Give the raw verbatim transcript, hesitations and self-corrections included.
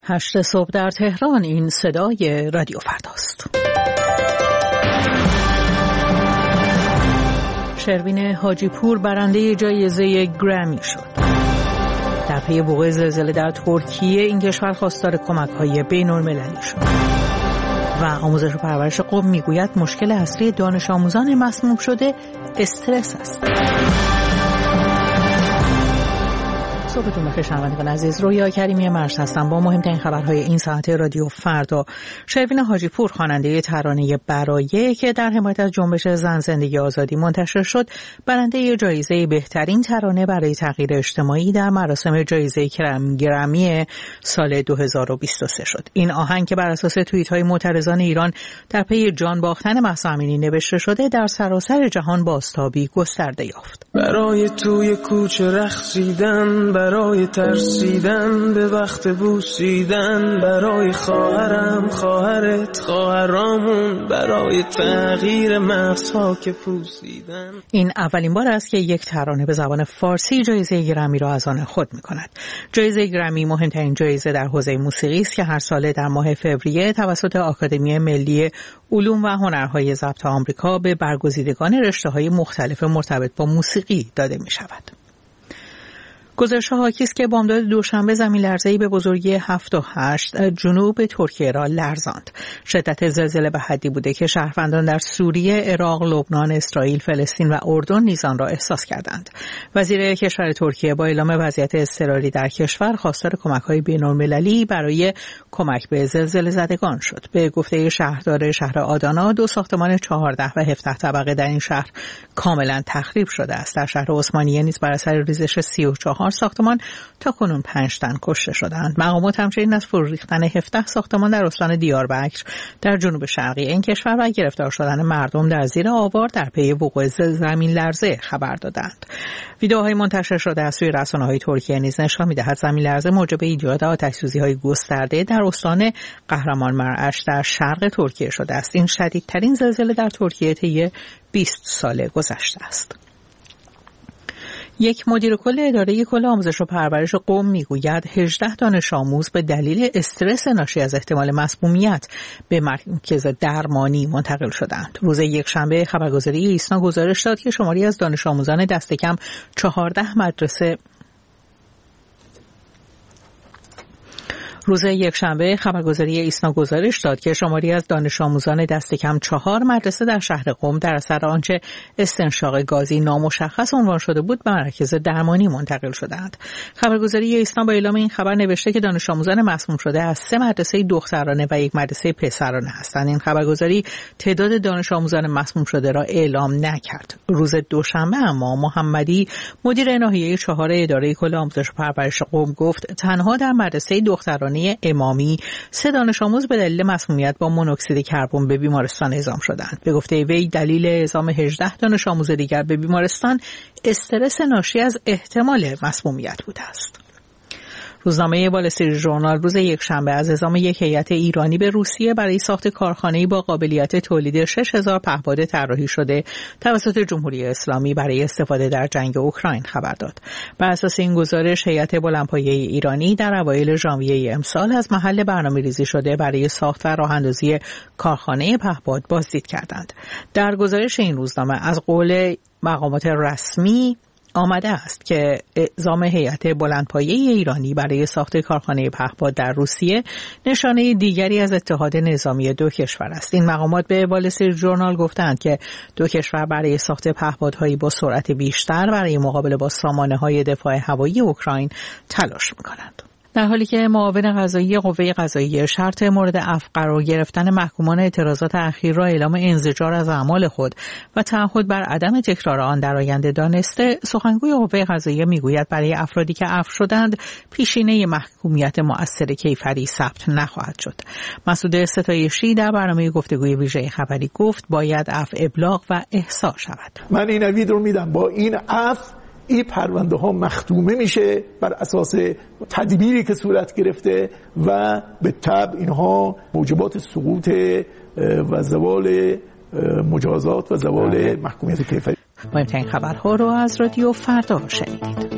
هشت صبح در تهران. این صدای رادیو فرداست. شروین حاجی پور برنده جایزه گرمی شد. در پی وقوع زلزله در ترکیه این کشور خواستار کمک‌های بین‌المللی شد. و آموزش و پرورش قم میگوید مشکل اصلی دانش آموزان مسموم شده استرس است. صبحتون بخیر شنوندگان عزیز، رویا کریمی مرز هستم با مهمترین خبرهای این ساعت رادیو فردا. شروین حاجی پور خواننده ترانه برایه که در حمایت از جنبش زن زندگی آزادی منتشر شد، برنده جایزه بهترین ترانه برای تغییر اجتماعی در مراسم جایزه گرمی سال دو هزار و بیست و سه شد. این آهنگ که بر اساس توییت‌های معترضان ایران در پی جان باختن مهسا امینی نوشته شده، در سراسر جهان بازتابی گسترده یافت. برای توی کوچه رقصیدن، برای ترسیدن به وقت بوسیدن، برای خواهرم خواهرت خواهرامون، برای تغییر مغزها که پوسیدن. این اولین بار است که یک ترانه به زبان فارسی جایزه گرمی را از آن خود می‌کند. جایزه گرمی مهمترین جایزه در حوزه موسیقی است که هر ساله در ماه فوریه توسط آکادمی ملی علوم و هنرهای ضبط آمریکا به برگزیدگان رشته‌های مختلف مرتبط با موسیقی داده می‌شود. گزارش‌ها حاکی است که بامداد دوشنبه زمین‌لرزه‌ای به بزرگی هفت و هشت جنوب ترکیه را لرزاند. شدت زلزله به حدی بوده که شهروندان در سوریه، عراق، لبنان، اسرائیل، فلسطین و اردن نیز آن را احساس کردند. وزیر کشور ترکیه با اعلام وضعیت اضطراری در کشور خواستار کمک‌های بین‌المللی برای کمک به زلزله زدگان شد. به گفته شهردار شهر آدانا، دو ساختمان چهارده و هفده طبقه در این شهر کاملا تخریب شده است. در شهر عثمانیه نیز بر اثر ریزش سی و چهار ساختمان تا کنون پنج تن کشته شدند. مقامات همچنین از فرو ریختن هفده ساختمان در استان دیاربکر در جنوب شرقی این کشور و گرفتار شدن مردم در زیر آوار در پی وقوع زمین لرزه خبر دادند. ویدئوهای منتشر شده از سوی رسانه‌های ترکیه نیز نشان می‌دهد زمین لرزه موجب ایجاد آتش‌سوزی‌های گسترده در استان قهرمانمرعش در شرق ترکیه شده است. این شدیدترین زلزله در ترکیه طی بیست سال گذشته است. یک مدیر کل اداره کل آموزش و پرورش قم میگوید هجده دانش آموز به دلیل استرس ناشی از احتمال مسمومیت به مرکز درمانی منتقل شدند. روز یکشنبه خبرگزاری ایسنا گزارش داد که شماری از دانش آموزان دست کم چهارده مدرسه روز یکشنبه خبرگزاری ایسنا گزارش داد که شماری از دانش آموزان دست کم چهار مدرسه در شهر قم در اثر آنچه استنشاق گازی نامشخص عنوان شده بود به مرکز درمانی منتقل شدند. خبرگزاری ایسنا با اعلام این خبر نوشته که دانش آموزان مسموم شده از سه مدرسه دخترانه و یک مدرسه پسرانه هستند. این خبرگزاری تعداد دانش آموزان مسموم شده را اعلام نکرد. روز دوشنبه اما محمدی مدیر ناحیه چهار اداره کل آموزش و پرورش قم گفت تنها در مدرسه دخترانه امامی سه دانش آموز به دلیل مسمومیت با مونوکسید کربن به بیمارستان اعزام شدند. به گفته وی دلیل اعزام هجده دانش آموز دیگر به بیمارستان استرس ناشی از احتمال مسمومیت بوده است. روزنامه وال استریت ژورنال روز یکشنبه از اعزام یک هیئت ایرانی به روسیه برای ساخت کارخانه‌ای با قابلیت تولید شش هزار پهپاد طراحی شده توسط جمهوری اسلامی برای استفاده در جنگ اوکراین خبر داد. بر اساس این گزارش هیئت بلندپایه ایرانی در اوایل ژانویه امسال از محل برنامه‌ریزی شده برای ساخت و راه‌اندازی کارخانه پهپاد بازدید کردند. در گزارش این روزنامه از قول مقامات رسمی آمده است که اعزام هیئت بلندپایه ایرانی برای ساخت کارخانه پهپاد در روسیه نشانه دیگری از اتحاد نظامی دو کشور است. این مقامات به وال استریت ژورنال گفتند که دو کشور برای ساخت پهپادهایی با سرعت بیشتر برای مقابله با سامانه‌های دفاع هوایی اوکراین تلاش می‌کنند. در حالی که معاون قضایی قوه قضاییه شرط مورد عفو قرار گرفتن محکومان اعتراضات اخیر را اعلام انزجار از اعمال خود و تعهد بر عدم تکرار آن در آینده دانسته، سخنگوی قوه قضاییه میگوید برای افرادی که عفو شدند پیشینه محکومیت مؤثر کیفری ثبت نخواهد شد. مسعود ستایشی در برنامه گفتگوی ویژه خبری گفت باید عفو ابلاغ و احصا شود. من این نوید رو میدم با این عفو این پرونده ها مختومه میشه بر اساس تدبیری که صورت گرفته و به تبع اینها موجبات سقوط و زوال مجازات و زوال محکومیت کیفری. مهمترین خبرها رو از رادیو فردا شنیدید.